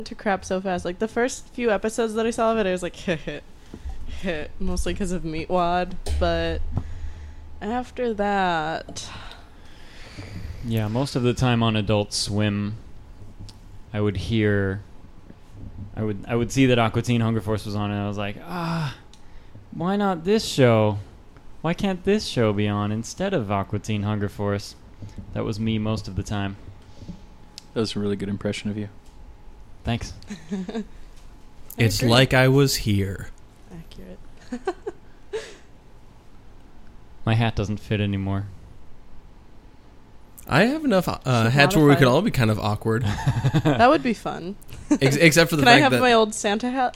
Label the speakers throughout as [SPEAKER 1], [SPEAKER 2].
[SPEAKER 1] to crap so fast. Like the first few episodes that I saw of it, I was like, mostly because of Meatwad. But after that,
[SPEAKER 2] Yeah, most of the time on Adult Swim, I would see that Aqua Teen Hunger Force was on, and I was like, why not this show? Why can't this show be on instead of Aqua Teen Hunger Force? That was me most of the time.
[SPEAKER 3] That was a really good impression of you.
[SPEAKER 2] Thanks.
[SPEAKER 4] It's
[SPEAKER 1] agree.
[SPEAKER 4] like I was here.
[SPEAKER 1] Accurate.
[SPEAKER 2] My hat doesn't fit anymore.
[SPEAKER 4] I have enough hats where we could all be kind of awkward.
[SPEAKER 1] That would be fun.
[SPEAKER 4] Except for the
[SPEAKER 1] Can I
[SPEAKER 4] fact
[SPEAKER 1] have
[SPEAKER 4] that...
[SPEAKER 1] my old Santa hat?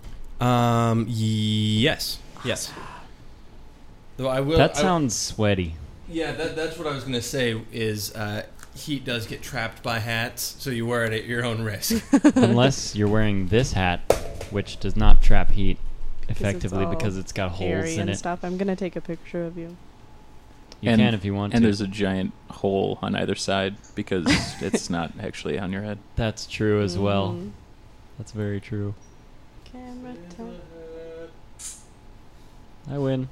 [SPEAKER 4] Yes. Yes. Though I will...
[SPEAKER 2] That sounds sweaty.
[SPEAKER 4] Yeah, that's what I was going to say is heat does get trapped by hats, so you wear it at your own risk.
[SPEAKER 2] Unless you're wearing this hat, which does not trap heat effectively
[SPEAKER 1] all
[SPEAKER 2] because it's got holes
[SPEAKER 1] Hairy
[SPEAKER 2] in
[SPEAKER 1] and
[SPEAKER 2] it.
[SPEAKER 1] stuff. I'm gonna take a picture of you.
[SPEAKER 2] You
[SPEAKER 3] And-
[SPEAKER 2] can if you want
[SPEAKER 3] And
[SPEAKER 2] to.
[SPEAKER 3] there's a giant hole on either side because it's not actually on your head.
[SPEAKER 2] That's true as well.
[SPEAKER 1] Mhm.
[SPEAKER 2] That's very true.
[SPEAKER 1] Camera time.
[SPEAKER 2] I win.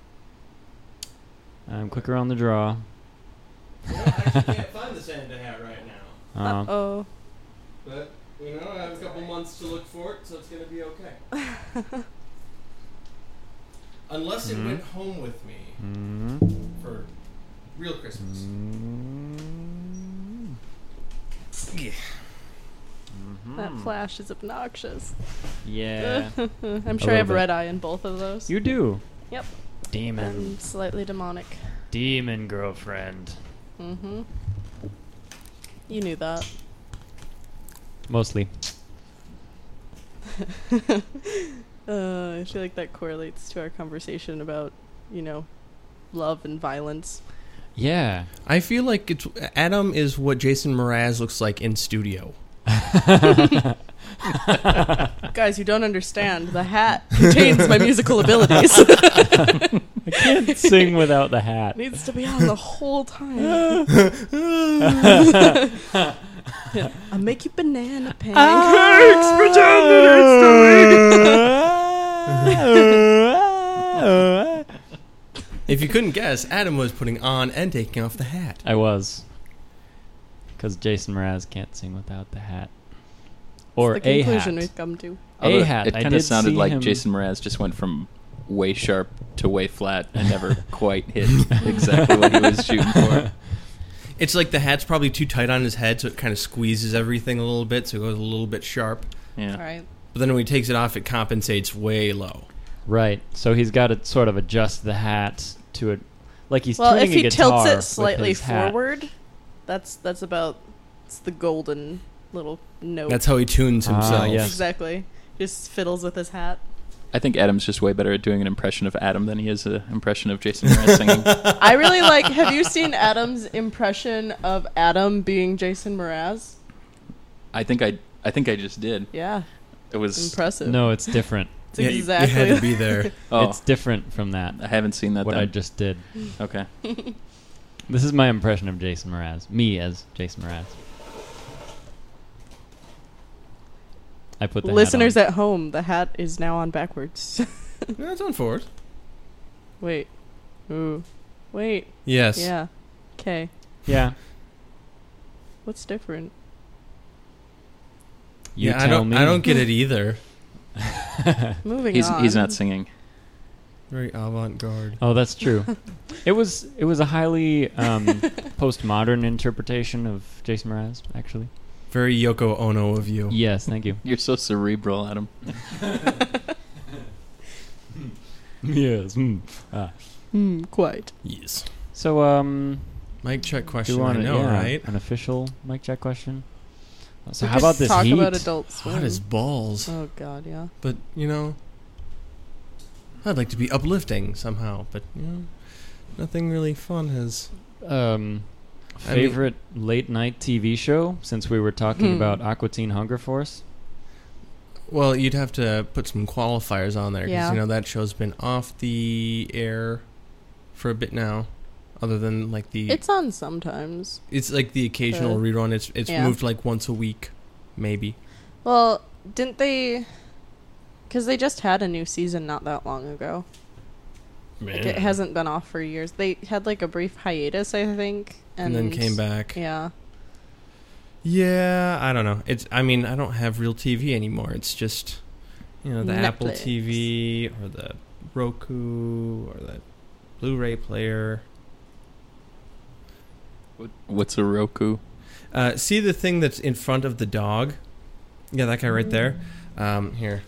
[SPEAKER 2] I'm quicker on the draw.
[SPEAKER 4] I actually can't find the Santa hat right now.
[SPEAKER 1] Oh.
[SPEAKER 4] But, I have a couple months to look for it, so it's going to be okay. Unless it went home with me for real Christmas.
[SPEAKER 1] That flash is obnoxious.
[SPEAKER 2] Yeah.
[SPEAKER 1] I'm
[SPEAKER 2] A
[SPEAKER 1] sure I have
[SPEAKER 2] little bit.
[SPEAKER 1] red eye in both of those.
[SPEAKER 2] You do.
[SPEAKER 1] Yep.
[SPEAKER 2] Demon.
[SPEAKER 1] And slightly demonic.
[SPEAKER 2] Demon girlfriend.
[SPEAKER 1] Mm-hmm. You knew that.
[SPEAKER 2] Mostly.
[SPEAKER 1] I feel like that correlates to our conversation about, love and violence.
[SPEAKER 2] Yeah.
[SPEAKER 4] I feel like Adam is what Jason Mraz looks like in studio.
[SPEAKER 1] Guys, you don't understand. The hat contains my musical abilities.
[SPEAKER 2] I can't sing without the hat.
[SPEAKER 1] Needs to be on the whole time. I'll make you banana pancakes. Pretend
[SPEAKER 4] If you couldn't guess, Adam was putting on and taking off the hat.
[SPEAKER 2] I was. Because Jason Mraz can't sing without the hat. Or
[SPEAKER 1] the
[SPEAKER 2] a
[SPEAKER 1] conclusion
[SPEAKER 2] hat.
[SPEAKER 1] we've come to.
[SPEAKER 3] Although
[SPEAKER 2] A hat.
[SPEAKER 3] It
[SPEAKER 2] I
[SPEAKER 3] kind of
[SPEAKER 2] did
[SPEAKER 3] sounded
[SPEAKER 2] see
[SPEAKER 3] like
[SPEAKER 2] him-
[SPEAKER 3] Jason Mraz just went from way sharp to way flat and never quite hit exactly what he was shooting for.
[SPEAKER 4] It's like the hat's probably too tight on his head, so it kind of squeezes everything a little bit, so it goes a little bit sharp.
[SPEAKER 3] Yeah.
[SPEAKER 1] All right.
[SPEAKER 4] But then when he takes it off, it compensates way low.
[SPEAKER 2] Right. So he's got to sort of adjust the hat to it. Like he's
[SPEAKER 1] Well,
[SPEAKER 2] tuning
[SPEAKER 1] if he
[SPEAKER 2] a guitar
[SPEAKER 1] tilts it
[SPEAKER 2] with
[SPEAKER 1] slightly
[SPEAKER 2] his hat.
[SPEAKER 1] forward, that's about it's the golden little note.
[SPEAKER 4] That's how he tunes himself.
[SPEAKER 2] yes.
[SPEAKER 1] Exactly. Just fiddles with his hat.
[SPEAKER 3] I think Adam's just way better at doing an impression of Adam than he is an impression of Jason Mraz singing.
[SPEAKER 1] I really like. Have you seen Adam's impression of Adam being Jason Mraz?
[SPEAKER 3] I think I just did.
[SPEAKER 1] Yeah,
[SPEAKER 3] It was
[SPEAKER 1] impressive.
[SPEAKER 2] No, it's different.
[SPEAKER 1] It's
[SPEAKER 4] Yeah,
[SPEAKER 1] exactly.
[SPEAKER 4] you had to be there.
[SPEAKER 3] Oh,
[SPEAKER 2] It's different from that.
[SPEAKER 3] I haven't seen that.
[SPEAKER 2] What
[SPEAKER 3] then.
[SPEAKER 2] I just did.
[SPEAKER 3] Okay.
[SPEAKER 2] This is my impression of Jason Mraz. Me as Jason Mraz. I put the
[SPEAKER 1] Listeners
[SPEAKER 2] hat
[SPEAKER 1] at home, the hat is now on backwards.
[SPEAKER 4] No, it's on forward.
[SPEAKER 1] Wait. Ooh. Wait.
[SPEAKER 4] Yes.
[SPEAKER 1] Yeah. Okay.
[SPEAKER 2] on. Yeah.
[SPEAKER 1] What's different?
[SPEAKER 2] You
[SPEAKER 4] yeah,
[SPEAKER 2] tell me.
[SPEAKER 4] I don't get it either.
[SPEAKER 1] Moving on.
[SPEAKER 3] He's not singing.
[SPEAKER 4] Very avant-garde.
[SPEAKER 2] Oh, that's true. It was a highly postmodern interpretation of Jason Mraz, actually.
[SPEAKER 4] Very Yoko Ono of you.
[SPEAKER 2] Yes, thank you.
[SPEAKER 3] You're so cerebral, Adam.
[SPEAKER 2] Yes.
[SPEAKER 1] Quite.
[SPEAKER 4] Yes.
[SPEAKER 2] So,
[SPEAKER 4] Mic check
[SPEAKER 2] do you
[SPEAKER 4] question,
[SPEAKER 2] want
[SPEAKER 4] I know, right?
[SPEAKER 2] an official mic check question? So
[SPEAKER 1] We
[SPEAKER 2] how
[SPEAKER 1] could
[SPEAKER 2] about this
[SPEAKER 1] talk
[SPEAKER 2] heat?
[SPEAKER 1] about Adult Swim.
[SPEAKER 4] Hot as balls.
[SPEAKER 1] Oh God, yeah.
[SPEAKER 4] But, I'd like to be uplifting somehow, but, nothing really fun has...
[SPEAKER 2] Favorite late night TV show, since we were talking about Aqua Teen Hunger Force?
[SPEAKER 4] Well, you'd have to put some qualifiers on there, because,
[SPEAKER 1] Yeah.
[SPEAKER 4] that show's been off the air for a bit now, other than, like,
[SPEAKER 1] It's on sometimes.
[SPEAKER 4] It's like the occasional rerun. It's
[SPEAKER 1] Yeah.
[SPEAKER 4] moved, like, once a week, maybe.
[SPEAKER 1] Well, didn't they? Because they just had a new season not that long ago. Like, it hasn't been off for years. They had like a brief hiatus, I think,
[SPEAKER 4] and then came back.
[SPEAKER 1] Yeah.
[SPEAKER 4] Yeah, I don't know. I mean, I don't have real TV anymore. It's just, the Apple
[SPEAKER 1] Netflix.
[SPEAKER 4] TV or the Roku or the Blu-ray player.
[SPEAKER 3] What's a Roku?
[SPEAKER 4] See the thing that's in front of the dog? Yeah, that guy right there. Here.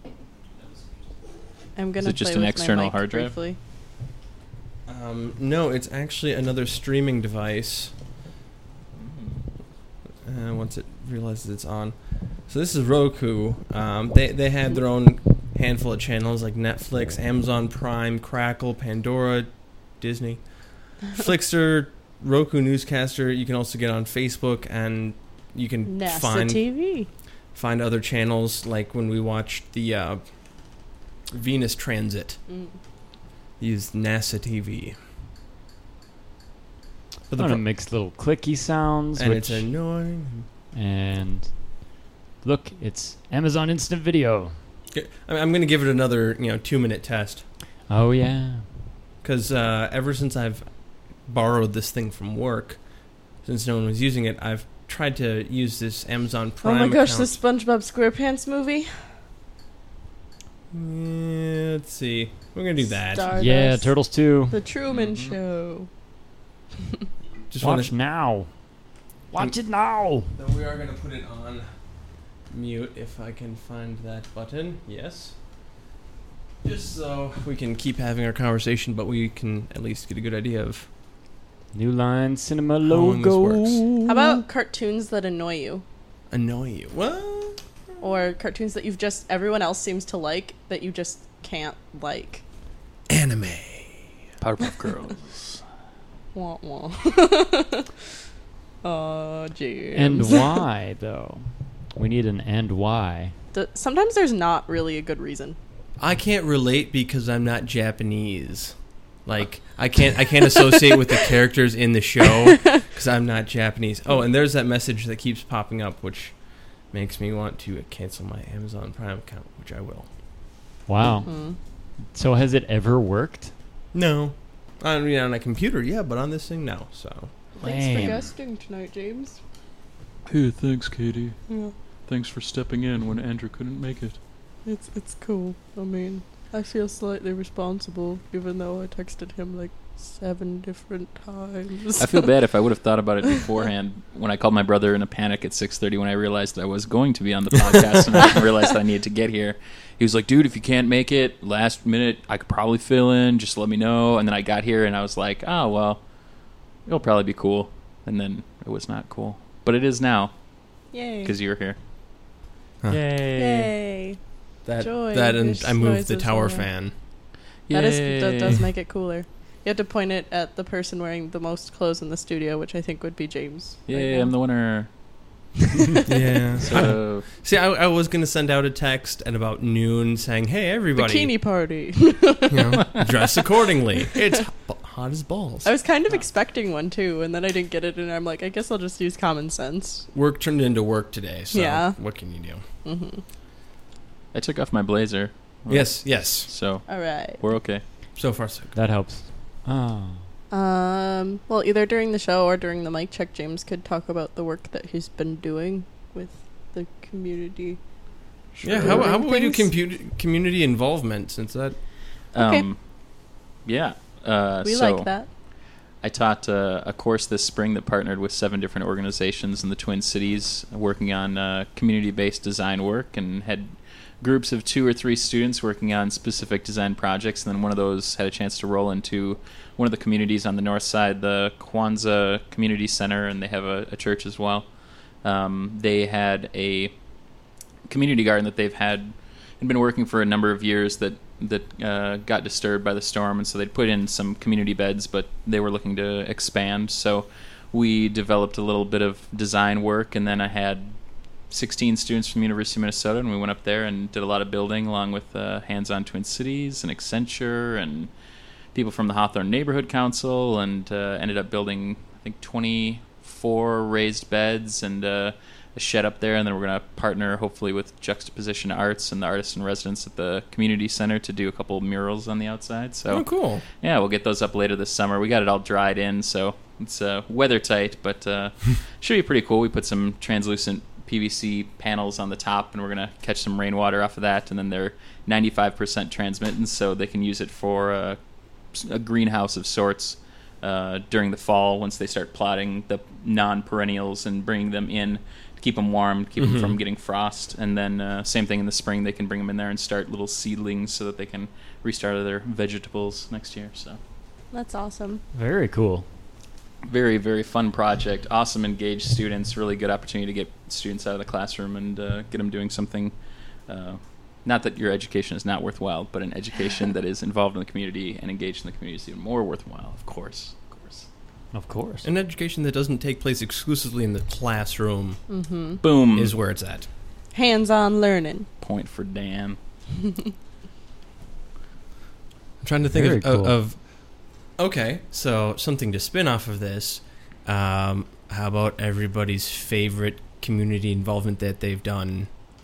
[SPEAKER 1] I'm gonna
[SPEAKER 3] it just
[SPEAKER 1] play
[SPEAKER 3] an
[SPEAKER 1] with
[SPEAKER 3] external
[SPEAKER 1] my mic
[SPEAKER 3] hard drive?
[SPEAKER 1] briefly.
[SPEAKER 4] No, it's actually another streaming device. Once it realizes it's on. So this is Roku. They had their own handful of channels like Netflix, Amazon Prime, Crackle, Pandora, Disney, Flixster, Roku Newscaster. You can also get on Facebook, and you can
[SPEAKER 1] NASA TV.
[SPEAKER 4] find other channels, like when we watched the Venus Transit. Use NASA TV. But
[SPEAKER 2] It makes little clicky sounds,
[SPEAKER 4] and
[SPEAKER 2] which,
[SPEAKER 4] it's annoying.
[SPEAKER 2] and look, it's Amazon Instant Video.
[SPEAKER 4] I'm going to give it another 2-minute test,
[SPEAKER 2] Oh yeah.
[SPEAKER 4] because ever since I've borrowed this thing from work, since no one was using it, I've tried to use this Amazon Prime
[SPEAKER 1] Oh my gosh,
[SPEAKER 4] account.
[SPEAKER 1] the SpongeBob SquarePants movie.
[SPEAKER 4] Yeah, let's see. We're going to do that.
[SPEAKER 1] Stardust.
[SPEAKER 2] Yeah, Turtles 2.
[SPEAKER 1] The Truman
[SPEAKER 3] Mhm.
[SPEAKER 1] Show.
[SPEAKER 4] Just want
[SPEAKER 2] Watch
[SPEAKER 4] to.
[SPEAKER 2] now. Watch it now.
[SPEAKER 4] Then we are going to put it on mute if I can find that button. Yes. Just so we can keep having our conversation, but we can at least get a good idea of.
[SPEAKER 2] New Line Cinema
[SPEAKER 4] How long this
[SPEAKER 2] logo.
[SPEAKER 4] works.
[SPEAKER 1] How about cartoons that annoy you?
[SPEAKER 4] Annoy you. What?
[SPEAKER 1] Or cartoons that everyone else seems to like that you just can't like?
[SPEAKER 4] Anime.
[SPEAKER 3] Powerpuff Girls.
[SPEAKER 1] Wah wah. Oh, James.
[SPEAKER 2] And why, though? We need an and why.
[SPEAKER 1] Sometimes there's not really a good reason.
[SPEAKER 4] I can't relate because I'm not Japanese. Like I can't associate with the characters in the show because I'm not Japanese. Oh, and there's that message that keeps popping up, which makes me want to cancel my Amazon Prime account, which I will.
[SPEAKER 2] Wow.
[SPEAKER 1] Mm.
[SPEAKER 2] So has it ever worked?
[SPEAKER 4] No, on a computer, yeah, but on this thing, no. So
[SPEAKER 1] Thanks for
[SPEAKER 2] Lame.
[SPEAKER 1] guesting tonight, James.
[SPEAKER 5] Hey, thanks, Katie.
[SPEAKER 1] Yeah,
[SPEAKER 5] Thanks for stepping in when Andrew couldn't make it.
[SPEAKER 1] it's cool. I mean, I feel slightly responsible, even though I texted him like 7 different times.
[SPEAKER 3] I feel bad if I would have thought about it beforehand when I called my brother in a panic at 6:30 when I realized that I was going to be on the podcast and I realized I needed to get here. He was like, dude, if you can't make it last minute, I could probably fill in. Just let me know. And then I got here and I was like, oh, well, it'll probably be cool. And then it was not cool. But it is now
[SPEAKER 1] Yay.
[SPEAKER 3] because you're here.
[SPEAKER 4] Huh.
[SPEAKER 2] Yay.
[SPEAKER 1] Yay.
[SPEAKER 4] that
[SPEAKER 1] Joy,
[SPEAKER 4] and
[SPEAKER 1] wish
[SPEAKER 4] I moved the
[SPEAKER 1] noises
[SPEAKER 4] tower
[SPEAKER 1] are-
[SPEAKER 4] fan.
[SPEAKER 1] That does make it cooler. You have to point it at the person wearing the most clothes in the studio, which I think would be James.
[SPEAKER 3] Yay,
[SPEAKER 1] right
[SPEAKER 3] I'm
[SPEAKER 1] now.
[SPEAKER 3] the winner.
[SPEAKER 4] Yeah.
[SPEAKER 3] So
[SPEAKER 4] See, I was gonna send out a text at about noon saying, "Hey, everybody,
[SPEAKER 1] Bikini party.
[SPEAKER 4] dress accordingly. It's hot as balls."
[SPEAKER 1] I was kind of expecting one too, and then I didn't get it, and I'm like, I guess I'll just use common sense.
[SPEAKER 4] Work turned into work today, so
[SPEAKER 1] Yeah.
[SPEAKER 4] what can you do?
[SPEAKER 1] Mm-hmm.
[SPEAKER 3] I took off my blazer.
[SPEAKER 4] Yes.
[SPEAKER 3] So
[SPEAKER 1] All right.
[SPEAKER 3] we're okay.
[SPEAKER 4] So far, so good.
[SPEAKER 2] That helps. Oh.
[SPEAKER 1] Well, either during the show or during the mic check, James could talk about the work that he's been doing with the community.
[SPEAKER 4] Yeah. How about we do
[SPEAKER 1] Things?
[SPEAKER 4] community involvement since that?
[SPEAKER 1] Okay.
[SPEAKER 3] Yeah.
[SPEAKER 1] We
[SPEAKER 3] so
[SPEAKER 1] like that.
[SPEAKER 3] I taught a course this spring that partnered with 7 different organizations in the Twin Cities working on community-based design work, and had groups of 2 or 3 students working on specific design projects. And then one of those had a chance to roll into one of the communities on the north side, the Kwanzaa Community Center, and they have a church as well. They had a community garden that they've had and been working for a number of years that got disturbed by the storm, and so they'd put in some community beds, but they were looking to expand. So we developed a little bit of design work, and then I had 16 students from the University of Minnesota, and we went up there and did a lot of building along with Hands On Twin Cities and Accenture and people from the Hawthorne Neighborhood Council, and ended up building, I think, 24 raised beds and a shed up there, and then we're going to partner hopefully with Juxtaposition Arts and the artists in residence at the community center to do a couple murals on the outside. So
[SPEAKER 4] Oh, cool.
[SPEAKER 3] yeah, we'll get those up later this summer. We got it all dried in, so it's weather tight, but should be pretty cool. We put some translucent PVC panels on the top, and we're going to catch some rainwater off of that, and then they're 95% transmittance, so they can use it for a greenhouse of sorts during the fall once they start plotting the non-perennials and bringing them in to keep them warm, keep them from getting frost. And then same thing in the spring, they can bring them in there and start little seedlings so that they can restart their vegetables next year. So
[SPEAKER 1] That's awesome.
[SPEAKER 2] Very cool.
[SPEAKER 3] very, very fun project. Awesome engaged students. Really good opportunity to get students out of the classroom and get them doing something. Not that your education is not worthwhile, but an education that is involved in the community and engaged in the community is even more worthwhile, of course.
[SPEAKER 2] Of course.
[SPEAKER 4] An education that doesn't take place exclusively in the classroom
[SPEAKER 1] Mm-hmm.
[SPEAKER 3] Boom.
[SPEAKER 4] is where it's at.
[SPEAKER 1] Hands-on learning.
[SPEAKER 3] Point for Dan.
[SPEAKER 4] I'm trying to think
[SPEAKER 2] Very
[SPEAKER 4] of,
[SPEAKER 2] cool.
[SPEAKER 4] of. Okay, so something to spin off of this. How about everybody's favorite community involvement that they've done?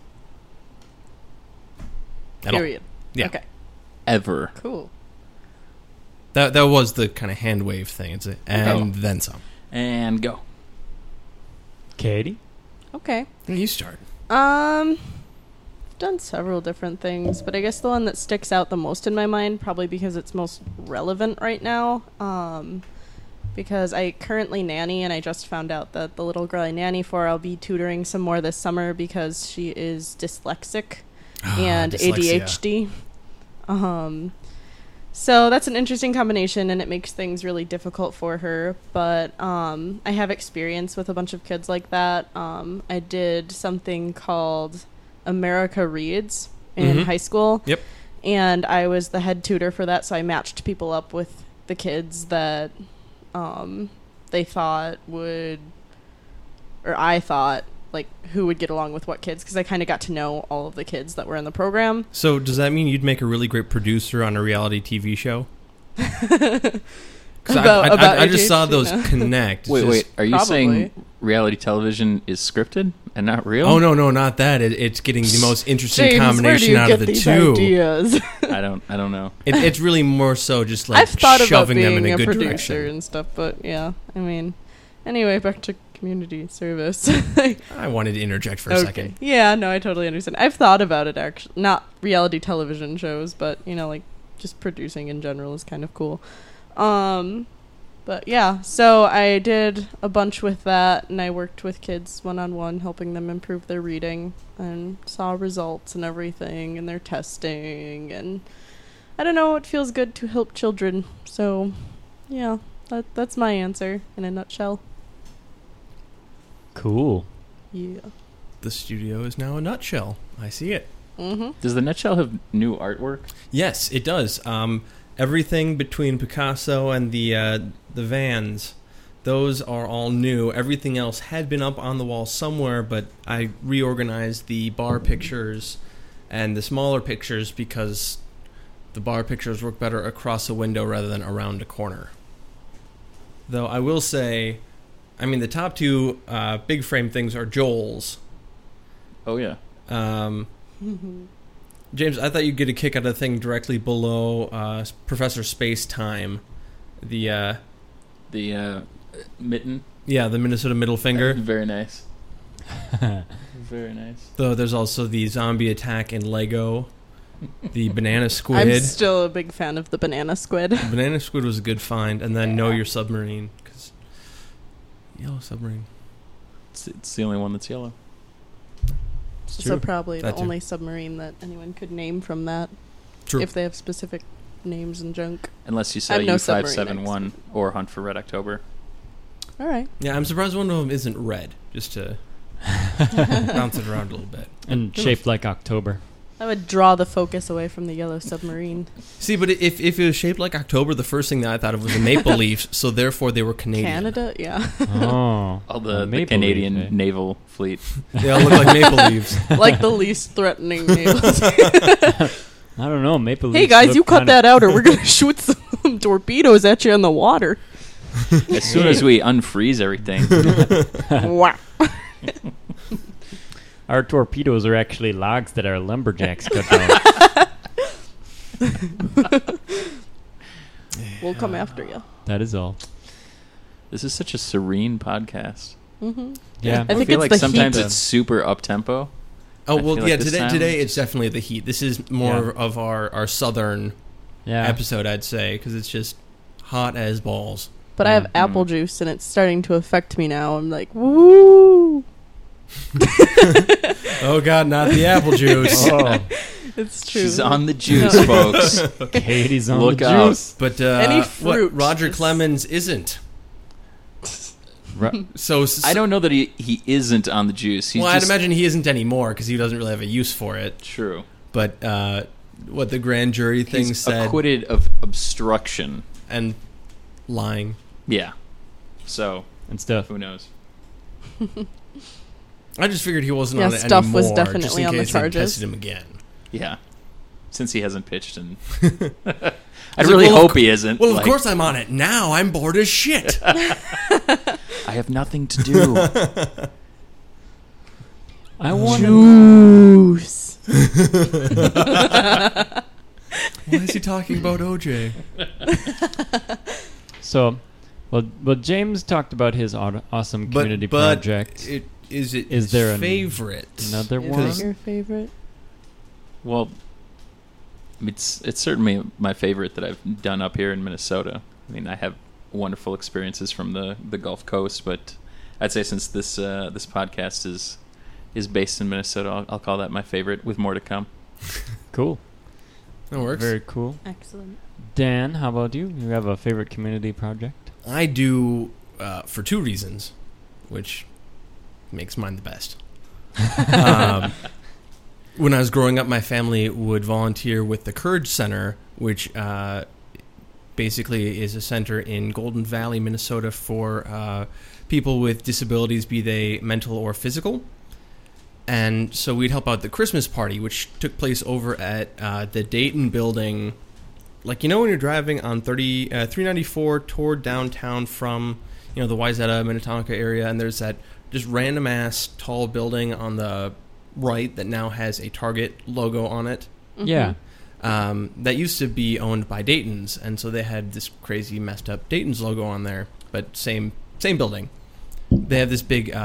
[SPEAKER 4] At all?
[SPEAKER 1] Period.
[SPEAKER 4] Yeah.
[SPEAKER 1] Okay.
[SPEAKER 3] Ever.
[SPEAKER 1] Cool.
[SPEAKER 4] That was the kind of hand wave thing. It's a, and then some.
[SPEAKER 3] And go.
[SPEAKER 2] Katie?
[SPEAKER 1] Okay.
[SPEAKER 4] You start.
[SPEAKER 1] I've done several different things, but I guess the one that sticks out the most in my mind, probably because it's most relevant right now, because I currently nanny, and I just found out that the little girl I nanny for, I'll be tutoring some more this summer because she is dyslexic and
[SPEAKER 4] dyslexia.
[SPEAKER 1] ADHD. So that's an interesting combination, and it makes things really difficult for her. But I have experience with a bunch of kids like that. I did something called America Reads in high school.
[SPEAKER 4] Yep.
[SPEAKER 1] And I was the head tutor for that, so I matched people up with the kids that they thought would, or I thought, like, who would get along with what kids, because I kind of got to know all of the kids that were in the program.
[SPEAKER 4] So does that mean you'd make a really great producer on a reality TV show? 'Cause
[SPEAKER 1] About
[SPEAKER 4] I just saw
[SPEAKER 1] ADHD,
[SPEAKER 4] those
[SPEAKER 1] no.
[SPEAKER 4] connect.
[SPEAKER 3] Wait,
[SPEAKER 4] Just-
[SPEAKER 3] wait. Are you
[SPEAKER 1] Probably.
[SPEAKER 3] saying reality television is scripted and not real?
[SPEAKER 4] Oh no, not that. It's getting the most interesting
[SPEAKER 1] James,
[SPEAKER 4] combination
[SPEAKER 1] where
[SPEAKER 4] out
[SPEAKER 1] do you
[SPEAKER 4] of
[SPEAKER 1] get
[SPEAKER 4] the
[SPEAKER 1] these
[SPEAKER 4] two.
[SPEAKER 1] ideas?
[SPEAKER 3] I don't know.
[SPEAKER 4] It's really more so just like
[SPEAKER 1] I've thought about
[SPEAKER 4] shoving them in
[SPEAKER 1] being
[SPEAKER 4] a
[SPEAKER 1] a
[SPEAKER 4] good
[SPEAKER 1] producer
[SPEAKER 4] direction.
[SPEAKER 1] and stuff, but yeah, I mean, anyway, back to community service.
[SPEAKER 4] I wanted to interject for a second.
[SPEAKER 1] Yeah, no, I totally understand. I've thought about it, actually. Not reality television shows, but, you know, like, just producing in general is kind of cool. But yeah, so I did a bunch with that, and I worked with kids one-on-one, helping them improve their reading, and saw results and everything, and their testing, and I don't know, it feels good to help children. So, yeah, that's my answer in a nutshell.
[SPEAKER 2] Cool.
[SPEAKER 1] Yeah.
[SPEAKER 4] The studio is now a nutshell. I see it.
[SPEAKER 1] Mm-hmm.
[SPEAKER 3] Does the Nutshell have new artwork?
[SPEAKER 4] Yes, it does. Everything between Picasso and the vans, those are all new. Everything else had been up on the wall somewhere, but I reorganized the bar pictures and the smaller pictures because the bar pictures work better across a window rather than around a corner. Though I will say, I mean, the top two big frame things are Joel's.
[SPEAKER 3] Oh yeah.
[SPEAKER 4] James, I thought you'd get a kick out of the thing directly below Professor Space Time. The
[SPEAKER 3] mitten.
[SPEAKER 4] yeah, the Minnesota middle finger.
[SPEAKER 3] Very nice. Very nice.
[SPEAKER 4] Though there's also the zombie attack in Lego. The banana
[SPEAKER 1] I'm
[SPEAKER 4] squid.
[SPEAKER 1] still a big fan of the banana squid.
[SPEAKER 4] Banana squid was a good find, and then Know
[SPEAKER 1] Yeah.
[SPEAKER 4] Your Submarine, because Yellow Submarine.
[SPEAKER 3] It's the only one that's yellow.
[SPEAKER 4] It's
[SPEAKER 1] So
[SPEAKER 4] true.
[SPEAKER 1] probably
[SPEAKER 4] That
[SPEAKER 1] the
[SPEAKER 4] too.
[SPEAKER 1] only submarine that anyone could name from that.
[SPEAKER 4] True.
[SPEAKER 1] If they have specific names and junk.
[SPEAKER 3] Unless you
[SPEAKER 1] I
[SPEAKER 3] say
[SPEAKER 1] have no submarine
[SPEAKER 3] U571 or Hunt for Red October.
[SPEAKER 1] All right.
[SPEAKER 4] Yeah, I'm surprised one of them isn't red, just to bounce it around a little bit.
[SPEAKER 2] And shaped like October.
[SPEAKER 1] I would draw the focus away from the yellow submarine.
[SPEAKER 4] See, but if it was shaped like October, the first thing that I thought of was the maple leaves, so therefore they were Canadian.
[SPEAKER 1] Canada? Yeah.
[SPEAKER 2] Oh.
[SPEAKER 3] All
[SPEAKER 2] a
[SPEAKER 3] the
[SPEAKER 2] maple
[SPEAKER 3] Canadian
[SPEAKER 2] leaf, eh?
[SPEAKER 3] naval fleet.
[SPEAKER 4] They all look like maple leaves.
[SPEAKER 1] Like the least threatening names.
[SPEAKER 2] I don't know. Maple
[SPEAKER 1] Hey
[SPEAKER 2] leaves
[SPEAKER 1] guys,
[SPEAKER 2] look
[SPEAKER 1] you cut
[SPEAKER 2] kinda-
[SPEAKER 1] that out or we're going to shoot some torpedoes at you in the water.
[SPEAKER 3] As soon as we unfreeze everything.
[SPEAKER 1] Wow.
[SPEAKER 2] Our torpedoes are actually logs that our lumberjacks cut down.
[SPEAKER 1] We'll come after you.
[SPEAKER 2] That is all.
[SPEAKER 3] This is such a serene podcast.
[SPEAKER 1] Mm-hmm.
[SPEAKER 2] Yeah.
[SPEAKER 1] I think
[SPEAKER 3] feel
[SPEAKER 1] it's
[SPEAKER 3] like
[SPEAKER 1] the
[SPEAKER 3] sometimes
[SPEAKER 1] heat.
[SPEAKER 3] it's super up tempo.
[SPEAKER 4] Oh
[SPEAKER 3] I
[SPEAKER 4] well,
[SPEAKER 3] feel like
[SPEAKER 4] yeah.
[SPEAKER 3] this time-
[SPEAKER 4] Today it's definitely the heat. This is more
[SPEAKER 2] Yeah.
[SPEAKER 4] of our southern
[SPEAKER 2] Yeah.
[SPEAKER 4] episode, I'd say, because it's just hot as balls.
[SPEAKER 1] But I have
[SPEAKER 2] Mhm.
[SPEAKER 1] apple juice, and it's starting to affect me now. I'm like, woo!
[SPEAKER 4] Oh God, not the apple juice.
[SPEAKER 2] Oh,
[SPEAKER 1] It's true.
[SPEAKER 3] She's on the juice, folks.
[SPEAKER 2] Katie's on
[SPEAKER 3] Look
[SPEAKER 2] the
[SPEAKER 3] out.
[SPEAKER 2] juice.
[SPEAKER 4] But
[SPEAKER 1] Any
[SPEAKER 4] what
[SPEAKER 1] fruit
[SPEAKER 4] Roger
[SPEAKER 1] is-
[SPEAKER 4] Clemens isn't.
[SPEAKER 2] Ru-
[SPEAKER 4] So
[SPEAKER 3] I don't know that he isn't on the juice. He's
[SPEAKER 4] well, I'd
[SPEAKER 3] just
[SPEAKER 4] imagine he isn't anymore because he doesn't really have a use for it.
[SPEAKER 3] true.
[SPEAKER 4] But what the grand jury thing
[SPEAKER 3] He's
[SPEAKER 4] said
[SPEAKER 3] acquitted of obstruction.
[SPEAKER 4] and lying.
[SPEAKER 3] Yeah. So
[SPEAKER 2] and stuff.
[SPEAKER 3] who knows?
[SPEAKER 4] I just figured he wasn't
[SPEAKER 1] Yeah,
[SPEAKER 4] on it
[SPEAKER 1] Stuff
[SPEAKER 4] anymore.
[SPEAKER 1] was definitely
[SPEAKER 4] just in
[SPEAKER 1] on the
[SPEAKER 4] case they
[SPEAKER 1] charges.
[SPEAKER 4] tested him again.
[SPEAKER 3] Yeah. Since he hasn't pitched, and I
[SPEAKER 4] He's
[SPEAKER 3] really
[SPEAKER 4] like, well,
[SPEAKER 3] hope he isn't.
[SPEAKER 4] Well, of
[SPEAKER 3] like,
[SPEAKER 4] course I'm on it now. I'm bored as shit.
[SPEAKER 3] I have nothing to do.
[SPEAKER 2] I want
[SPEAKER 1] Juice.
[SPEAKER 4] Why is he talking about OJ?
[SPEAKER 2] So, well, James talked about his awesome community
[SPEAKER 4] but
[SPEAKER 2] project.
[SPEAKER 4] Is
[SPEAKER 2] Is there an-
[SPEAKER 4] favorite?
[SPEAKER 2] Another
[SPEAKER 1] Is
[SPEAKER 2] one?
[SPEAKER 1] it your favorite?
[SPEAKER 3] Well, it's certainly my favorite that I've done up here in Minnesota. I mean, I have wonderful experiences from the Gulf Coast, but I'd say since this podcast is based in Minnesota, I'll call that my favorite, with more to come.
[SPEAKER 2] Cool.
[SPEAKER 4] That works.
[SPEAKER 2] Very cool.
[SPEAKER 1] Excellent.
[SPEAKER 2] Dan, how about you? You have a favorite community project?
[SPEAKER 4] I do for two reasons, which makes mine the best. When I was growing up, my family would volunteer with the Courage Center, which basically is a center in Golden Valley, Minnesota, for people with disabilities, be they mental or physical. And so we'd help out the Christmas party, which took place over at the Dayton building. Like, you know, when you're driving on 394 toward downtown from, the Wayzata, Minnetonka area, and there's that just random ass tall building on the right that now has a Target logo on it.
[SPEAKER 1] Mm-hmm.
[SPEAKER 2] Yeah.
[SPEAKER 4] That used to be owned by Dayton's, and so they had this crazy messed up Dayton's logo on there, but same building. They have this big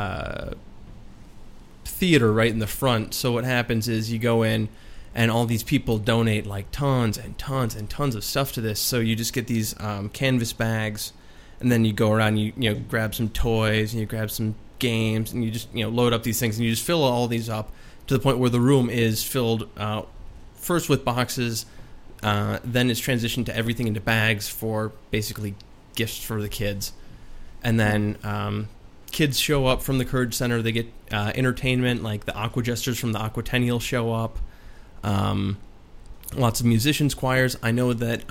[SPEAKER 4] theater right in the front, so what happens is you go in and all these people donate like tons and tons and tons of stuff to this, so you just get these canvas bags, and then you go around, you grab some toys, and you grab some games, and you just load up these things, and you just fill all these up to the point where the room is filled first with boxes, then it's transitioned to everything into bags for basically gifts for the kids. And then kids show up from the Courage Center. They get entertainment, like the Aqua Jesters from the Aquatennial show up. Lots of musicians, choirs. I know that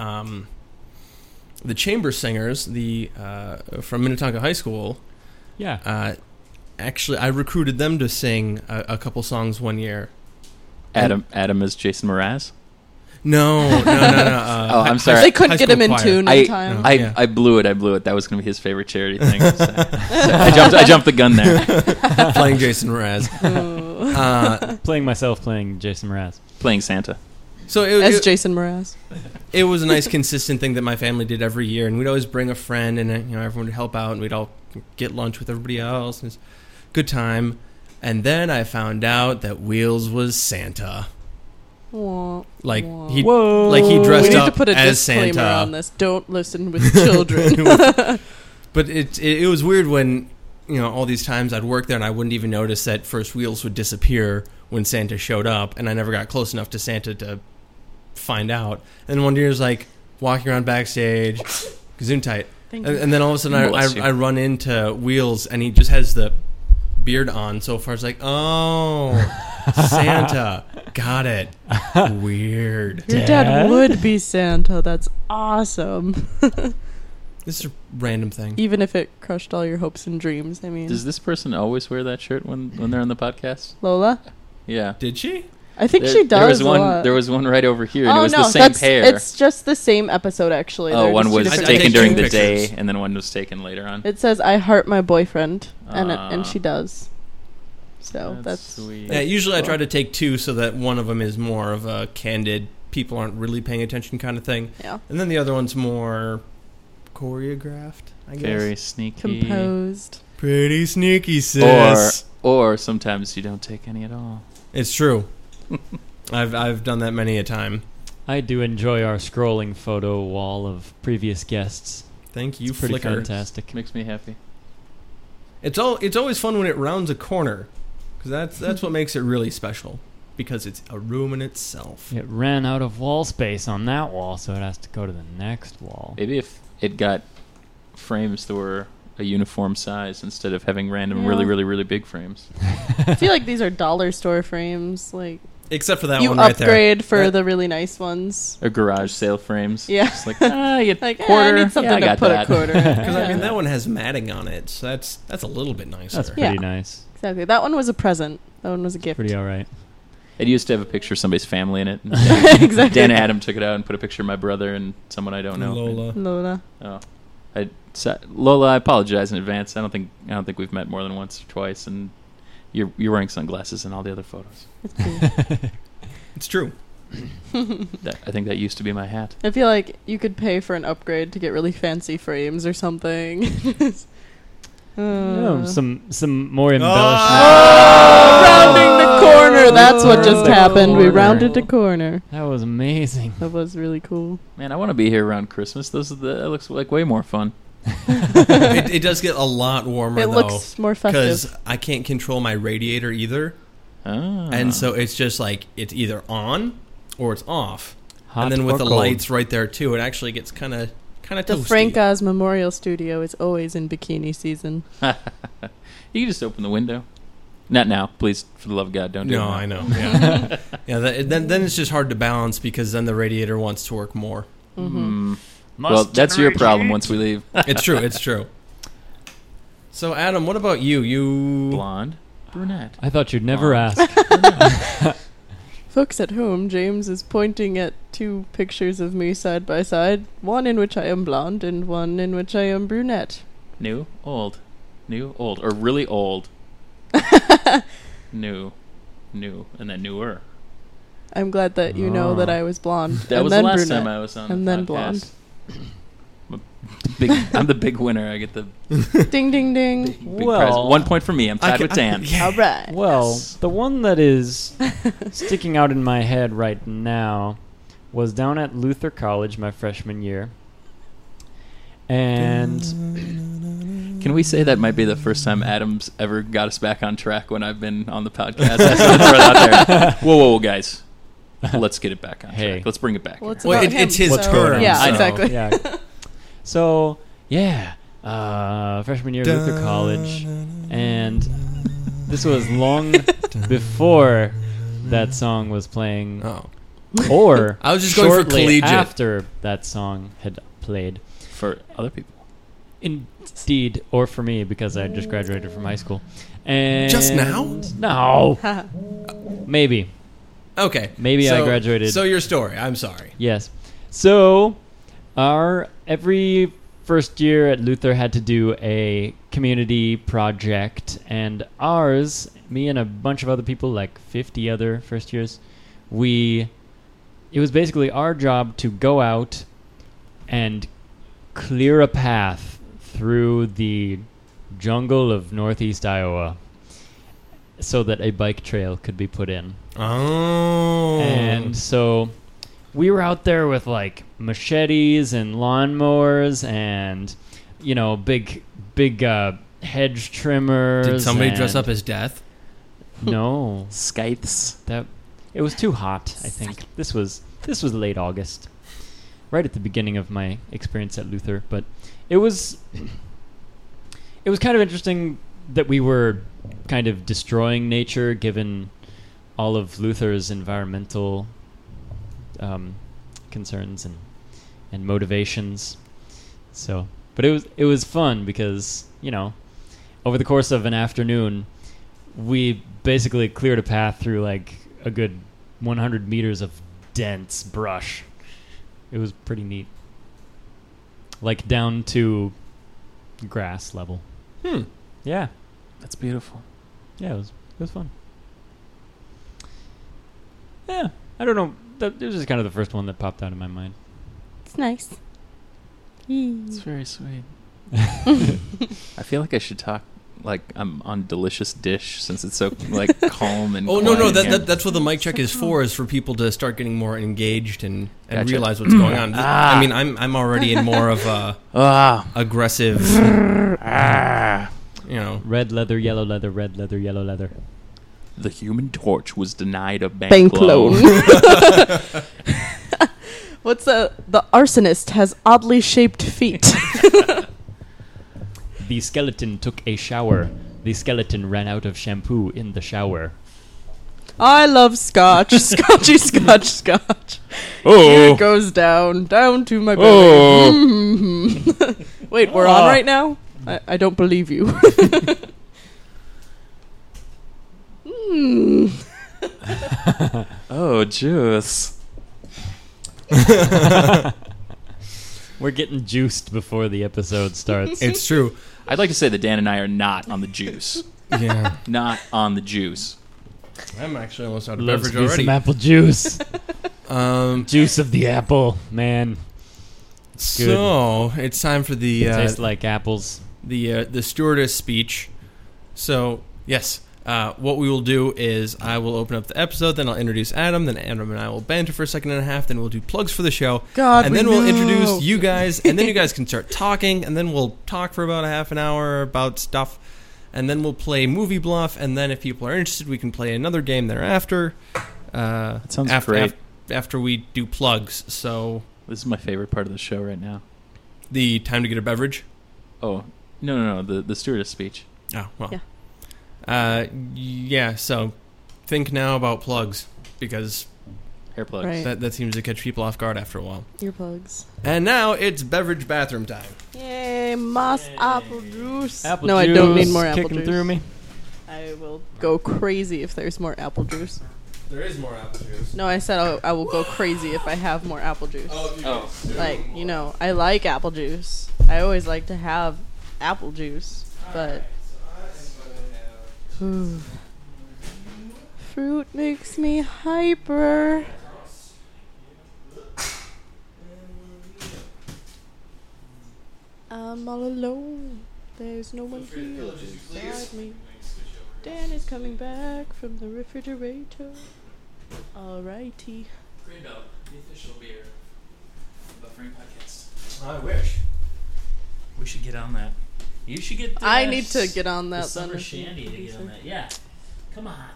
[SPEAKER 4] the chamber singers, from Minnetonka High School,
[SPEAKER 2] Yeah.
[SPEAKER 4] actually, I recruited them to sing a couple songs one year.
[SPEAKER 3] Adam is Jason Mraz.
[SPEAKER 4] No.
[SPEAKER 3] Oh, I'm sorry.
[SPEAKER 1] They couldn't
[SPEAKER 4] High
[SPEAKER 1] get him in
[SPEAKER 4] school choir.
[SPEAKER 1] tune
[SPEAKER 3] I-
[SPEAKER 1] in time.
[SPEAKER 4] No. Yeah.
[SPEAKER 3] I blew it. That was going to be his favorite charity thing. So I jumped the gun there.
[SPEAKER 4] Playing Jason Mraz.
[SPEAKER 1] Ooh.
[SPEAKER 2] Playing myself, playing Jason Mraz.
[SPEAKER 3] Playing Santa.
[SPEAKER 4] So
[SPEAKER 1] As Jason Mraz.
[SPEAKER 4] it was a nice, consistent thing that my family did every year, and we'd always bring a friend, and everyone would help out, and we'd all get lunch with everybody else, and it's a good time. And then I found out that Wheels was Santa.
[SPEAKER 1] Wah,
[SPEAKER 4] Like
[SPEAKER 1] wah.
[SPEAKER 4] he,
[SPEAKER 2] Whoa.
[SPEAKER 4] like he dressed
[SPEAKER 1] We need
[SPEAKER 4] up
[SPEAKER 1] to put a
[SPEAKER 4] as
[SPEAKER 1] disclaimer
[SPEAKER 4] Santa.
[SPEAKER 1] on this. Don't listen with children.
[SPEAKER 4] But it was weird when all these times I'd work there and I wouldn't even notice that first Wheels would disappear when Santa showed up, and I never got close enough to Santa to find out. And one year it was like walking around backstage, Gesundheit,
[SPEAKER 1] Thank you.
[SPEAKER 4] and then all of a sudden
[SPEAKER 3] Bless you.
[SPEAKER 4] I run into Wheels and he just has the beard on. So far it's like, oh, Santa, got it. Weird.
[SPEAKER 1] Your
[SPEAKER 2] Dad?
[SPEAKER 1] dad would be Santa. That's awesome.
[SPEAKER 4] This is a random thing.
[SPEAKER 1] Even if it crushed all your hopes and dreams. I mean,
[SPEAKER 3] Does this person always wear that shirt when they're on the podcast?
[SPEAKER 1] Lola?
[SPEAKER 3] Yeah.
[SPEAKER 4] Did she?
[SPEAKER 1] I think she does.
[SPEAKER 3] There was
[SPEAKER 1] a
[SPEAKER 3] one.
[SPEAKER 1] lot.
[SPEAKER 3] There was one right over here, and
[SPEAKER 1] oh
[SPEAKER 3] it was
[SPEAKER 1] no,
[SPEAKER 3] the same
[SPEAKER 1] that's
[SPEAKER 3] pair.
[SPEAKER 1] it's just the same episode actually.
[SPEAKER 3] Oh,
[SPEAKER 1] They're
[SPEAKER 3] one
[SPEAKER 1] just two
[SPEAKER 3] was
[SPEAKER 1] different
[SPEAKER 3] taken
[SPEAKER 4] take
[SPEAKER 3] during
[SPEAKER 4] two
[SPEAKER 3] the day,
[SPEAKER 4] pictures.
[SPEAKER 3] and then one was taken later on.
[SPEAKER 1] It says "I heart my boyfriend," and
[SPEAKER 3] Ah.
[SPEAKER 1] and she does. So that's
[SPEAKER 3] sweet.
[SPEAKER 4] Yeah, usually I
[SPEAKER 1] cool.
[SPEAKER 4] try to take two so that one of them is more of a candid, people aren't really paying attention kind of thing.
[SPEAKER 1] Yeah.
[SPEAKER 4] And then the other one's more choreographed, I guess.
[SPEAKER 3] Very sneaky.
[SPEAKER 1] Composed.
[SPEAKER 4] Pretty sneaky, sis.
[SPEAKER 3] Or sometimes you don't take any at all.
[SPEAKER 4] It's true. I've done that many a time.
[SPEAKER 2] I do enjoy our scrolling photo wall of previous guests.
[SPEAKER 4] Thank you,
[SPEAKER 2] It's pretty
[SPEAKER 4] Flickr.
[SPEAKER 2] fantastic.
[SPEAKER 3] Makes me happy.
[SPEAKER 4] It's always fun when it rounds a corner, because that's what makes it really special. Because it's a room in itself.
[SPEAKER 2] It ran out of wall space on that wall, so it has to go to the next wall.
[SPEAKER 3] Maybe if it got frames that were a uniform size instead of having random,
[SPEAKER 1] Yeah.
[SPEAKER 3] really, really, really big frames.
[SPEAKER 1] I feel like these are dollar store frames. Like
[SPEAKER 4] Except for that
[SPEAKER 1] you
[SPEAKER 4] one right there.
[SPEAKER 1] upgrade for
[SPEAKER 4] That-
[SPEAKER 1] the really nice ones.
[SPEAKER 3] Or garage sale frames.
[SPEAKER 1] Yeah.
[SPEAKER 3] Just like, you
[SPEAKER 1] Like
[SPEAKER 3] quarter.
[SPEAKER 1] I need something
[SPEAKER 3] yeah, I
[SPEAKER 1] to
[SPEAKER 3] got
[SPEAKER 1] put
[SPEAKER 3] that.
[SPEAKER 1] a quarter in.
[SPEAKER 4] Because I mean that one has matting on it, so that's a little bit nicer.
[SPEAKER 2] That's
[SPEAKER 1] Yeah.
[SPEAKER 2] pretty nice.
[SPEAKER 1] Exactly. That one was a present. That one was a gift.
[SPEAKER 2] Pretty all right.
[SPEAKER 3] It used to have a picture of somebody's family in it. And
[SPEAKER 1] Exactly.
[SPEAKER 3] Dan Adam took it out and put a picture of my brother and someone I don't know.
[SPEAKER 4] Lola.
[SPEAKER 1] Lola.
[SPEAKER 3] Oh, Lola, I apologize in advance. I don't think we've met more than once or twice, and you're wearing sunglasses in all the other photos.
[SPEAKER 1] It's cool.
[SPEAKER 4] It's true.
[SPEAKER 3] I think that used to be my hat.
[SPEAKER 1] I feel like you could pay for an upgrade to get really fancy frames or something.
[SPEAKER 2] Some more embellishment.
[SPEAKER 1] Rounding the corner. That's what just
[SPEAKER 2] The
[SPEAKER 1] happened. We
[SPEAKER 2] corner.
[SPEAKER 1] rounded the corner.
[SPEAKER 2] That was amazing.
[SPEAKER 1] That was really cool.
[SPEAKER 3] Man, I want to be here around Christmas. That looks like way more fun.
[SPEAKER 4] It does get a lot warmer
[SPEAKER 1] It
[SPEAKER 4] though,
[SPEAKER 1] looks more
[SPEAKER 4] because
[SPEAKER 1] festive.
[SPEAKER 4] I can't control my radiator either,
[SPEAKER 3] Ah.
[SPEAKER 4] and so it's just like it's either on or it's off.
[SPEAKER 2] Hot
[SPEAKER 4] And then with
[SPEAKER 2] or
[SPEAKER 4] the
[SPEAKER 2] cold.
[SPEAKER 4] lights right there too, it actually gets kind of
[SPEAKER 1] The
[SPEAKER 4] toasty.
[SPEAKER 1] Frank Oz Memorial Studio is always in bikini season.
[SPEAKER 3] You can just open the window. Not now, please. For the love of God, don't do it.
[SPEAKER 4] No,
[SPEAKER 3] now.
[SPEAKER 4] I know. Yeah, yeah. Then it's just hard to balance because then the radiator wants to work more.
[SPEAKER 1] Mm-hmm.
[SPEAKER 3] Well, that's your problem once we leave.
[SPEAKER 4] It's true. It's true. So, Adam, what about you? You
[SPEAKER 3] Blonde, brunette.
[SPEAKER 2] I thought you'd never
[SPEAKER 3] Blonde.
[SPEAKER 2] ask.
[SPEAKER 1] Folks at home, James is pointing at two pictures of me side by side, one in which I am blonde and one in which I am brunette.
[SPEAKER 3] New, old, or really old. New, and then newer.
[SPEAKER 1] I'm glad that you know that I was blonde.
[SPEAKER 3] That
[SPEAKER 1] and
[SPEAKER 3] was
[SPEAKER 1] then
[SPEAKER 3] the last
[SPEAKER 1] brunette.
[SPEAKER 3] time I was on.
[SPEAKER 1] And
[SPEAKER 3] the
[SPEAKER 1] then
[SPEAKER 3] podcast.
[SPEAKER 1] blonde.
[SPEAKER 3] I'm the big winner. I get the
[SPEAKER 1] Ding, ding, ding.
[SPEAKER 3] big
[SPEAKER 2] Well,
[SPEAKER 3] prize. 1 point for me. I'm tied with Dan.
[SPEAKER 1] All right.
[SPEAKER 2] Well,
[SPEAKER 3] Yes.
[SPEAKER 2] the one that is sticking out in my head right now was down at Luther College my freshman year. And
[SPEAKER 3] Can we say that might be the first time Adam's ever got us back on track when I've been on the podcast? I just wanna throw that out there. Whoa, guys. Let's get it back on
[SPEAKER 2] Hey.
[SPEAKER 3] track. Let's bring it back.
[SPEAKER 1] Well, it's
[SPEAKER 4] Well,
[SPEAKER 1] about him,
[SPEAKER 4] it's his
[SPEAKER 1] so-
[SPEAKER 4] turn.
[SPEAKER 1] Yeah,
[SPEAKER 4] so-
[SPEAKER 1] exactly.
[SPEAKER 2] yeah. So, yeah, freshman year at Luther College. And this was long before that song was playing,
[SPEAKER 4] Oh,
[SPEAKER 2] or
[SPEAKER 4] I was just going for
[SPEAKER 2] shortly
[SPEAKER 4] collegiate.
[SPEAKER 2] after that song had played.
[SPEAKER 3] For other people.
[SPEAKER 2] Indeed, or for me, because I just graduated from high school. And
[SPEAKER 4] Just now?
[SPEAKER 2] No. Maybe.
[SPEAKER 4] Okay.
[SPEAKER 2] Maybe I graduated.
[SPEAKER 4] So your story. I'm sorry.
[SPEAKER 2] Yes. So, every first year at Luther had to do a community project, and ours, me and a bunch of other people, like 50 other first years, it was basically our job to go out and clear a path through the jungle of northeast Iowa so that a bike trail could be put in.
[SPEAKER 4] Oh.
[SPEAKER 2] And so we were out there with like machetes and lawnmowers and, big hedge trimmers.
[SPEAKER 4] Did somebody dress
[SPEAKER 2] and-
[SPEAKER 4] up as Death?
[SPEAKER 2] No,
[SPEAKER 3] Scythes.
[SPEAKER 2] it was too hot. I think this was late August, right at the beginning of my experience at Luther. But it was kind of interesting that we were kind of destroying nature, given all of Luther's environmental concerns and motivations. So, but it was fun because over the course of an afternoon, we basically cleared a path through like a good 100 meters of dense brush. It was pretty neat, like down to grass level.
[SPEAKER 4] Hmm.
[SPEAKER 2] Yeah,
[SPEAKER 3] That's beautiful.
[SPEAKER 2] yeah, it was fun. Yeah, I don't know. That was just kind of the first one that popped out in my mind.
[SPEAKER 1] It's nice.
[SPEAKER 3] It's very sweet. I feel like I should talk like I'm on Delicious Dish since it's so like calm and.
[SPEAKER 4] Oh no,
[SPEAKER 3] quiet here.
[SPEAKER 4] that's what the mic check is for for people to start getting more engaged and
[SPEAKER 3] Gotcha.
[SPEAKER 4] realize what's going on. I mean, I'm already in more of a aggressive,
[SPEAKER 2] Red leather, yellow leather, red leather, yellow leather.
[SPEAKER 3] The Human Torch was denied a
[SPEAKER 1] Bank loan. What's the arsonist has oddly shaped feet.
[SPEAKER 2] The skeleton took a shower. The skeleton ran out of shampoo in the shower.
[SPEAKER 1] I love scotch. Scotchy scotch scotch.
[SPEAKER 3] Oh.
[SPEAKER 1] It goes down to my belly.
[SPEAKER 3] Oh.
[SPEAKER 1] Mhm. Wait, we're on right now? I don't believe you.
[SPEAKER 3] Oh, juice.
[SPEAKER 2] We're getting juiced before the episode starts.
[SPEAKER 4] It's true.
[SPEAKER 3] I'd like to say that Dan and I are not on the juice.
[SPEAKER 4] Yeah,
[SPEAKER 3] Not on the juice.
[SPEAKER 4] I'm actually almost out of
[SPEAKER 2] Loves
[SPEAKER 4] beverage
[SPEAKER 2] me
[SPEAKER 4] already.
[SPEAKER 2] some apple juice.
[SPEAKER 4] Juice
[SPEAKER 2] of the apple, man.
[SPEAKER 4] So it's time for the
[SPEAKER 2] Tastes like apples.
[SPEAKER 4] the stewardess speech. So yes, what we will do is I will open up the episode, then I'll introduce Adam, then Adam and I will banter for a second and a half, then we'll do plugs for the show,
[SPEAKER 1] God,
[SPEAKER 4] and
[SPEAKER 1] we
[SPEAKER 4] then we'll
[SPEAKER 1] know.
[SPEAKER 4] introduce you guys, and then you guys can start talking, and then we'll talk for about a half an hour about stuff, and then we'll play Movie Bluff, and then if people are interested, we can play another game thereafter.
[SPEAKER 3] That sounds
[SPEAKER 4] after,
[SPEAKER 3] great.
[SPEAKER 4] After we do plugs, so
[SPEAKER 3] This is my favorite part of the show right now.
[SPEAKER 4] the time to get a beverage.
[SPEAKER 3] Oh, no. The stewardess speech.
[SPEAKER 4] Oh, well.
[SPEAKER 1] Yeah.
[SPEAKER 4] Yeah, so think now about plugs, because
[SPEAKER 3] Hair plugs.
[SPEAKER 1] Right.
[SPEAKER 4] that seems to catch people off guard after a while.
[SPEAKER 1] Earplugs.
[SPEAKER 4] And now it's beverage bathroom time.
[SPEAKER 1] Yay, moss apple juice.
[SPEAKER 2] Apple
[SPEAKER 1] no,
[SPEAKER 2] juice
[SPEAKER 1] I don't need more apple
[SPEAKER 2] kicking
[SPEAKER 1] juice.
[SPEAKER 2] through me.
[SPEAKER 1] I will go crazy if there's more apple juice.
[SPEAKER 4] There is more apple juice.
[SPEAKER 1] No, I said I will go crazy if I have more apple juice.
[SPEAKER 3] Oh.
[SPEAKER 1] Like, I like apple juice. I always like to have apple juice, but fruit makes me hyper. I'm all alone. There's no one here beside me. Dan is coming back from the refrigerator. Alrighty.
[SPEAKER 3] Greenbelt, the official beer of the Buffering Podcast.
[SPEAKER 4] I wish.
[SPEAKER 6] We should get on that. You should get.
[SPEAKER 1] I need to get on
[SPEAKER 6] the
[SPEAKER 1] that
[SPEAKER 6] summer
[SPEAKER 1] then.
[SPEAKER 6] shandy to get on that. Yeah, come on.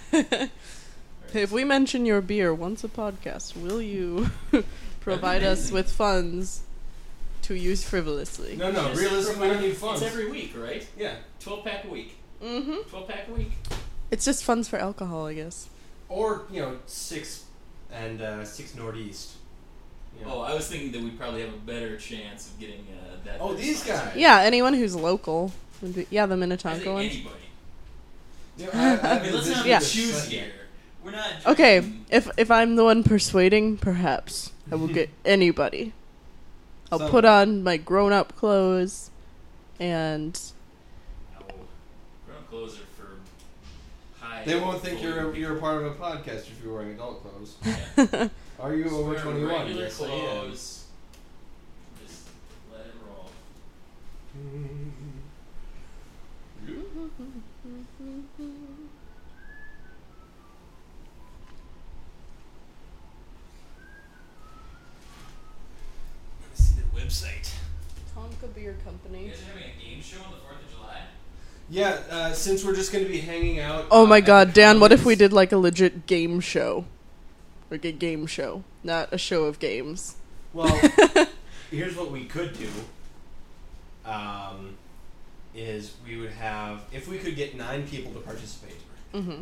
[SPEAKER 1] If we mention your beer once a podcast, will you provide us with funds to use frivolously?
[SPEAKER 4] No, realistically, we don't need funds.
[SPEAKER 6] It's every week, right?
[SPEAKER 4] Yeah.
[SPEAKER 6] 12-pack a week.
[SPEAKER 1] Mm-hmm.
[SPEAKER 6] 12-pack a week.
[SPEAKER 1] It's just funds for alcohol, I guess.
[SPEAKER 4] Or, 6 Northeast.
[SPEAKER 6] Oh, I was thinking that we'd probably have a better chance of getting that.
[SPEAKER 4] Oh, these guys.
[SPEAKER 1] Yeah, anyone who's local. Would be, yeah, the
[SPEAKER 6] I
[SPEAKER 1] Minnetonka
[SPEAKER 6] think
[SPEAKER 1] ones.
[SPEAKER 6] anybody.
[SPEAKER 4] I
[SPEAKER 6] mean, let's not
[SPEAKER 1] Yeah.
[SPEAKER 6] choose here. We're not.
[SPEAKER 1] Okay,
[SPEAKER 6] drinking-
[SPEAKER 1] if I'm the one persuading, perhaps I will get anybody. I'll
[SPEAKER 4] So-
[SPEAKER 1] put on my grown-up clothes, and
[SPEAKER 6] No. Grown clothes are for high.
[SPEAKER 4] They won't think
[SPEAKER 6] full-
[SPEAKER 4] you're a part of a podcast if you're wearing adult clothes.
[SPEAKER 6] Yeah.
[SPEAKER 4] Are you
[SPEAKER 6] Just
[SPEAKER 4] over
[SPEAKER 6] wear
[SPEAKER 4] 21?
[SPEAKER 6] regular
[SPEAKER 4] Yes, I am.
[SPEAKER 6] clothes. Just let it roll. Let's see the website.
[SPEAKER 1] Tonka Beer Company.
[SPEAKER 6] You guys are having a game show on the 4th of July?
[SPEAKER 4] Yeah, since we're just going to be hanging out.
[SPEAKER 1] Oh my
[SPEAKER 4] at
[SPEAKER 1] god,
[SPEAKER 4] the
[SPEAKER 1] Dan, what if we
[SPEAKER 4] Commons-
[SPEAKER 1] did like a legit game show? Like a game show, not a show of games.
[SPEAKER 7] Well, here's what we could do. Is we would have, if we could get 9 people to participate,
[SPEAKER 1] Mm-hmm.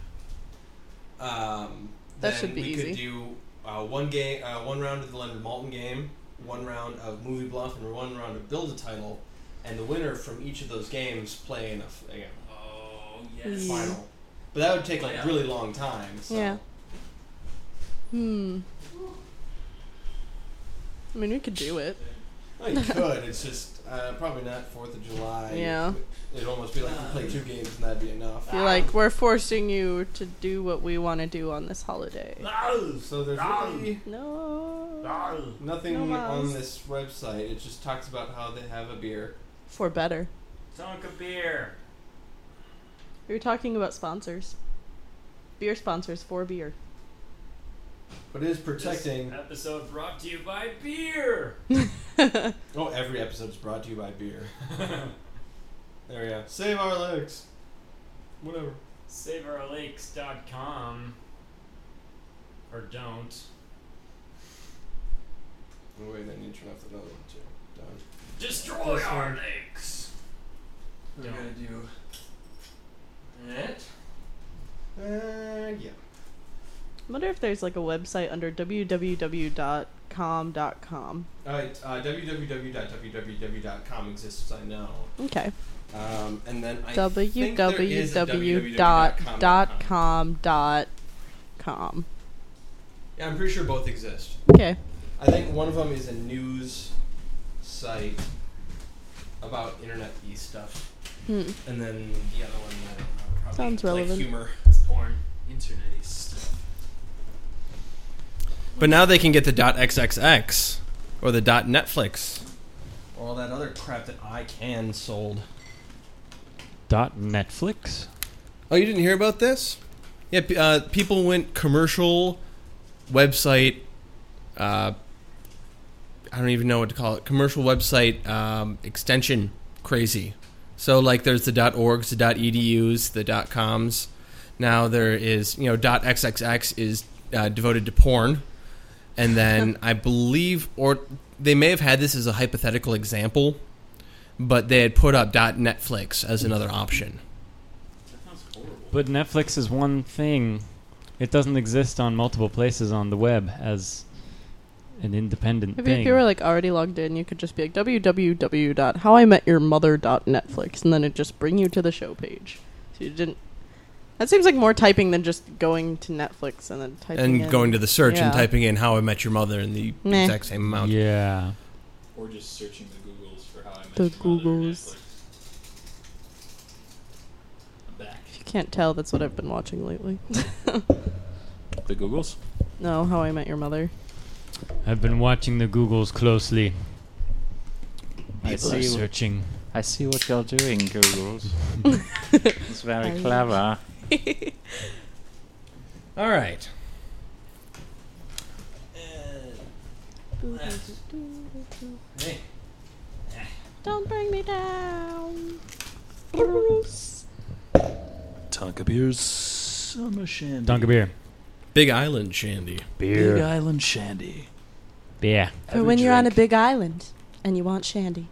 [SPEAKER 7] that
[SPEAKER 1] That should be
[SPEAKER 7] we
[SPEAKER 1] easy.
[SPEAKER 7] could do one game, one round of the Leonard Maltin game, one round of Movie Bluff, and one round of Build a Title, and the winner from each of those games play in a
[SPEAKER 6] Oh, yes.
[SPEAKER 1] Yeah.
[SPEAKER 7] final. But that would take a
[SPEAKER 6] Yeah.
[SPEAKER 7] really long time. So.
[SPEAKER 1] Yeah. I mean, we could do it.
[SPEAKER 7] Oh, you could. It's just probably not 4th of July.
[SPEAKER 1] Yeah.
[SPEAKER 7] It'd almost be like you play 2 games and that'd be enough.
[SPEAKER 1] You're like, we're forcing you to do what we want to do on this holiday.
[SPEAKER 7] So there's really
[SPEAKER 1] No.
[SPEAKER 7] nothing
[SPEAKER 1] No mouse.
[SPEAKER 7] on this website. It just talks about how they have a beer.
[SPEAKER 1] For better.
[SPEAKER 2] Tonka beer.
[SPEAKER 1] We were talking about sponsors. Beer sponsors for beer.
[SPEAKER 7] But it is protecting.
[SPEAKER 2] This episode brought to you by beer.
[SPEAKER 7] Oh, every episode is brought to you by beer. There we go. Save our legs. Whatever.
[SPEAKER 2] SaveOurLakes.com. Or don't.
[SPEAKER 7] Oh, wait, I need to turn off another one too. Done.
[SPEAKER 2] Destroy
[SPEAKER 7] This
[SPEAKER 2] our
[SPEAKER 7] one.
[SPEAKER 2] lakes.
[SPEAKER 7] We're gonna do.
[SPEAKER 2] It?
[SPEAKER 7] Yeah.
[SPEAKER 1] I wonder if there's like a website under www.com.com.
[SPEAKER 7] www.www.com exists, I know.
[SPEAKER 1] Okay.
[SPEAKER 7] And then I think there is a
[SPEAKER 1] www.com.com.
[SPEAKER 7] Yeah, I'm pretty sure both exist.
[SPEAKER 1] Okay.
[SPEAKER 7] I think one of them is a news site about internet-y stuff. And then the other one, I don't know, probably
[SPEAKER 1] Sounds
[SPEAKER 7] like
[SPEAKER 1] relevant.
[SPEAKER 7] humor.
[SPEAKER 3] It's porn. Internet-y stuff.
[SPEAKER 4] But now they can get the .xxx or the .netflix or all that other crap that ICANN sold.
[SPEAKER 2] .netflix?
[SPEAKER 4] Oh, you didn't hear about this? Yeah, people went commercial website. I don't even know what to call it. Commercial website extension crazy. So like, there's the .orgs, the .edus, the .coms. Now there is, .xxx is devoted to porn, and then I believe, or they may have had this as a hypothetical example, but they had put up .netflix as another option.
[SPEAKER 3] That sounds horrible.
[SPEAKER 2] But Netflix is one thing. It doesn't exist on multiple places on the web as an independent
[SPEAKER 1] Maybe
[SPEAKER 2] thing.
[SPEAKER 1] if you were like already logged in, you could just be like www.howimetyourmother.netflix, and then it'd just bring you to the show page. So you didn't. That seems like more typing than just going to Netflix and then typing
[SPEAKER 4] And
[SPEAKER 1] in.
[SPEAKER 4] going to the search and
[SPEAKER 1] Yeah.
[SPEAKER 4] typing in "How I Met Your Mother" in the
[SPEAKER 1] Meh.
[SPEAKER 4] exact same amount.
[SPEAKER 2] Yeah.
[SPEAKER 3] Or just searching the Googles for how I met
[SPEAKER 1] The
[SPEAKER 3] your mother or
[SPEAKER 1] Googles.
[SPEAKER 3] Netflix. I'm back.
[SPEAKER 1] If you can't tell, that's what I've been watching lately.
[SPEAKER 3] The Googles?
[SPEAKER 1] No, How I Met Your Mother.
[SPEAKER 2] I've been watching the Googles closely.
[SPEAKER 3] I
[SPEAKER 2] People are
[SPEAKER 3] see.
[SPEAKER 2] searching.
[SPEAKER 3] I see what you're doing, Googles. It's very clever.
[SPEAKER 4] All right. Hey.
[SPEAKER 1] Don't bring me down, Bruce.
[SPEAKER 5] Tonka Beer's Summer Shandy.
[SPEAKER 2] Tonka beer.
[SPEAKER 4] Big Island Shandy.
[SPEAKER 5] Big Island Shandy.
[SPEAKER 2] Beer.
[SPEAKER 1] For when you're on a big island and you want shandy.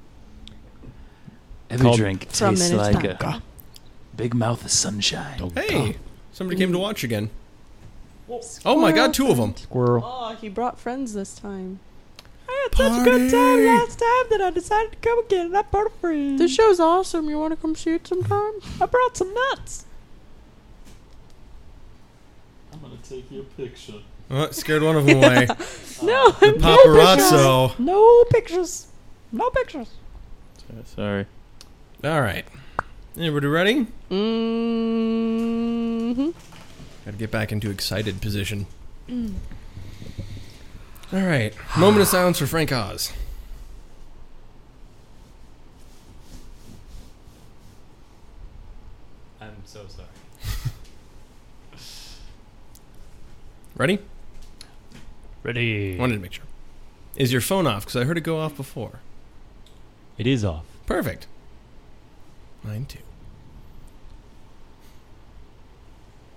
[SPEAKER 5] Every
[SPEAKER 2] Called
[SPEAKER 5] drink
[SPEAKER 1] From
[SPEAKER 5] tastes like
[SPEAKER 1] Minnetonka.
[SPEAKER 5] a big mouth of sunshine.
[SPEAKER 4] Hey, somebody came to watch again. Oh my God, 2 of them.
[SPEAKER 2] Squirrel.
[SPEAKER 1] Oh, he brought friends this time.
[SPEAKER 4] Party.
[SPEAKER 1] time that I decided to come again, and I brought a friend. This show's awesome. You want to come see it sometime? I brought some nuts.
[SPEAKER 5] I'm gonna take you a picture.
[SPEAKER 4] Oh, scared one of them away.
[SPEAKER 1] No,
[SPEAKER 4] The paparazzo.
[SPEAKER 1] no pictures. No pictures.
[SPEAKER 3] Sorry.
[SPEAKER 4] All right. Everybody ready?
[SPEAKER 1] Mm-hmm.
[SPEAKER 4] Got to get back into excited position. All right. Moment of silence for Frank Oz.
[SPEAKER 2] I'm so sorry.
[SPEAKER 4] Ready?
[SPEAKER 2] Ready.
[SPEAKER 4] Wanted to make sure. Is your phone off? Because I heard it go off before.
[SPEAKER 2] It is off.
[SPEAKER 4] Perfect. Mine too.